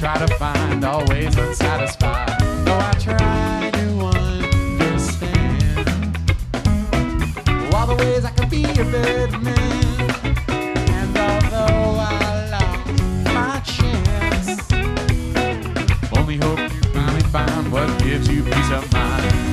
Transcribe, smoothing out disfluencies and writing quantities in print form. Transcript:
try to find, always unsatisfied. Though I try to understand all the ways I could be a better man. And although I lost my chance, only hope you finally find what gives you peace of mind.